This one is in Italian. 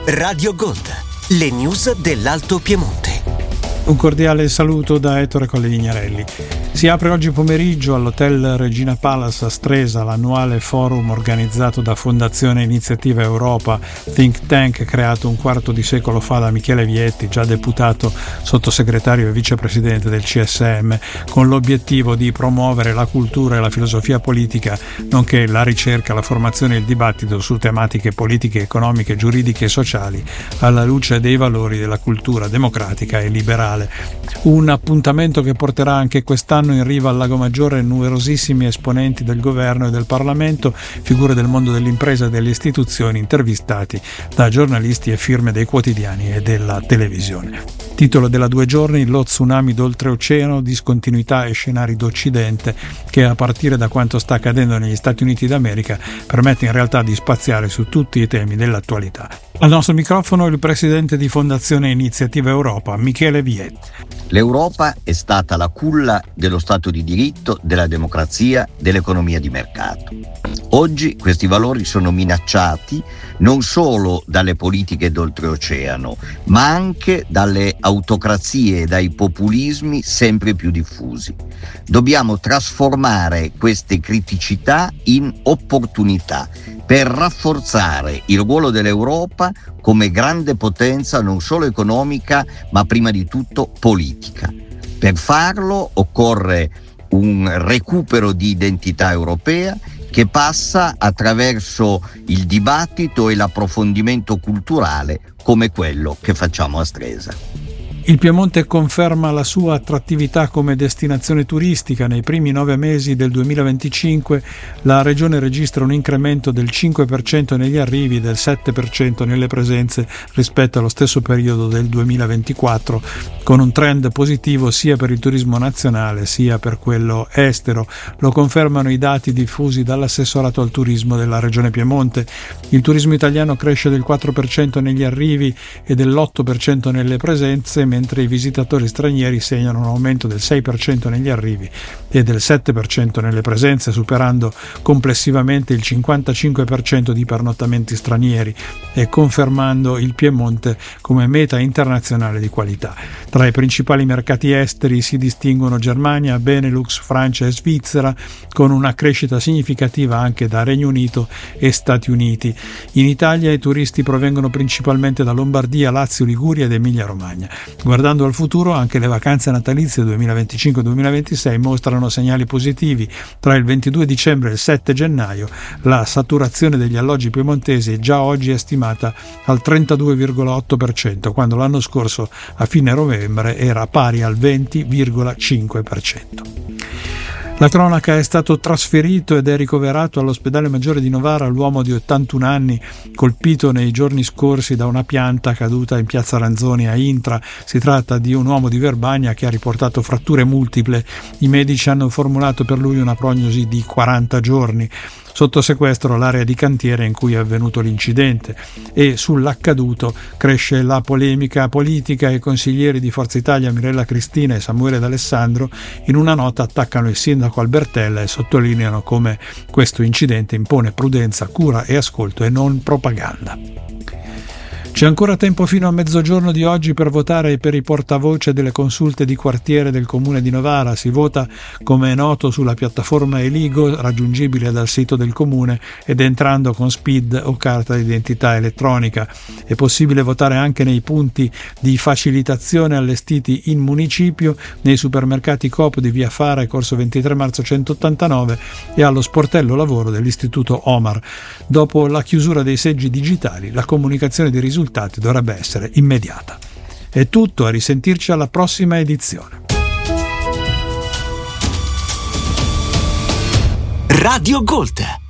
Radio Gold, le news dell'Alto Piemonte. Un cordiale saluto da Ettore Colli-Vignarelli. Si apre oggi pomeriggio all'Hotel Regina Palace a Stresa l'annuale forum organizzato da Fondazione Iniziativa Europa, think tank creato un quarto di secolo fa da Michele Vietti, già deputato, sottosegretario e vicepresidente del CSM, con l'obiettivo di promuovere la cultura e la filosofia politica, nonché la ricerca, la formazione e il dibattito su tematiche politiche, economiche, giuridiche e sociali alla luce dei valori della cultura democratica e liberale. Un appuntamento che porterà anche quest'anno in riva al Lago Maggiore numerosissimi esponenti del governo e del Parlamento, figure del mondo dell'impresa e delle istituzioni, intervistati da giornalisti e firme dei quotidiani e della televisione. Titolo della 2 giorni: lo tsunami d'oltreoceano, discontinuità e scenari d'Occidente, che a partire da quanto sta accadendo negli Stati Uniti d'America permette in realtà di spaziare su tutti i temi dell'attualità. Al nostro microfono il presidente di Fondazione Iniziativa Europa, Michele Vietti. L'Europa è stata la culla dello Stato di diritto, della democrazia, dell'economia di mercato. Oggi questi valori sono minacciati non solo dalle politiche d'oltreoceano, ma anche dalle autocrazie e dai populismi sempre più diffusi. Dobbiamo trasformare queste criticità in opportunità per rafforzare il ruolo dell'Europa come grande potenza non solo economica, ma prima di tutto politica. Per farlo occorre un recupero di identità europea che passa attraverso il dibattito e l'approfondimento culturale come quello che facciamo a Stresa. Il Piemonte conferma la sua attrattività come destinazione turistica. Nei primi 9 mesi del 2025 la Regione registra un incremento del 5% negli arrivi e del 7% nelle presenze rispetto allo stesso periodo del 2024, con un trend positivo sia per il turismo nazionale sia per quello estero. Lo confermano i dati diffusi dall'assessorato al turismo della Regione Piemonte. Il turismo italiano cresce del 4% negli arrivi e dell'8% nelle presenze, mentre i visitatori stranieri segnano un aumento del 6% negli arrivi e del 7% nelle presenze, superando complessivamente il 55% di pernottamenti stranieri e confermando il Piemonte come meta internazionale di qualità. Tra i principali mercati esteri si distinguono Germania, Benelux, Francia e Svizzera, con una crescita significativa anche da Regno Unito e Stati Uniti. In Italia i turisti provengono principalmente da Lombardia, Lazio, Liguria ed Emilia-Romagna. Guardando al futuro, anche le vacanze natalizie 2025-2026 mostrano segnali positivi. Tra il 22 dicembre e il 7 gennaio la saturazione degli alloggi piemontesi è già oggi estimata al 32,8%, quando l'anno scorso a fine novembre era pari al 20,5%. La cronaca: è stato trasferito ed è ricoverato all'ospedale maggiore di Novara l'uomo di 81 anni colpito nei giorni scorsi da una pianta caduta in piazza Ranzoni a Intra. Si tratta di un uomo di Verbania che ha riportato fratture multiple. I medici hanno formulato per lui una prognosi di 40 giorni. Sotto sequestro l'area di cantiere in cui è avvenuto l'incidente, e sull'accaduto cresce la polemica politica. I consiglieri di Forza Italia Mirella Cristina e Samuele D'Alessandro in una nota attaccano il sindaco Albertella e sottolineano come questo incidente impone prudenza, cura e ascolto e non propaganda. C'è ancora tempo fino a mezzogiorno di oggi per votare per i portavoce delle consulte di quartiere del comune di Novara. Si vota, come è noto, sulla piattaforma Eligo, raggiungibile dal sito del comune ed entrando con SPID o carta d'identità elettronica. È possibile votare anche nei punti di facilitazione allestiti in municipio, nei supermercati Coop di Via Fara e Corso 23 marzo 189 e allo sportello lavoro dell'Istituto Omar. Dopo la chiusura dei seggi digitali, la comunicazione dei risultati dovrebbe essere immediata. È tutto, a risentirci alla prossima edizione. Radio Gold.